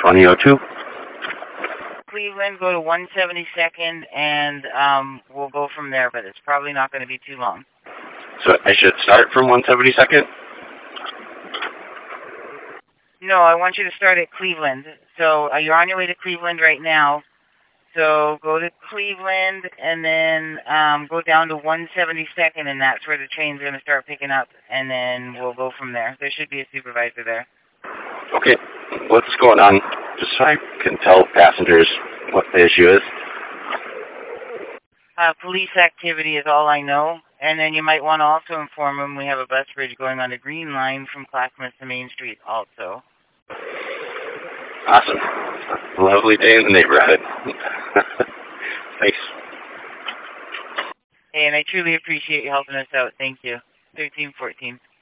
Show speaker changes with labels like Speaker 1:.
Speaker 1: 2002.
Speaker 2: Cleveland, go to 172nd, and we'll go from there, but it's probably not going to be too long.
Speaker 1: So I should start from 172nd?
Speaker 2: No, I want you to start at Cleveland. So you're on your way to Cleveland right now. So go to Cleveland and then go down to 172nd, and that's where the train's going to start picking up, and then we'll go from there. There should be a supervisor there.
Speaker 1: Okay. What's going on? Just so I can tell passengers what the issue is.
Speaker 2: Police activity is all I know. And then you might want to also inform them we have a bus bridge going on the Green Line from Clackamas to Main Street also.
Speaker 1: Awesome. Lovely day in the neighborhood. Thanks.
Speaker 2: Hey, and I truly appreciate you helping us out. Thank you. 1314.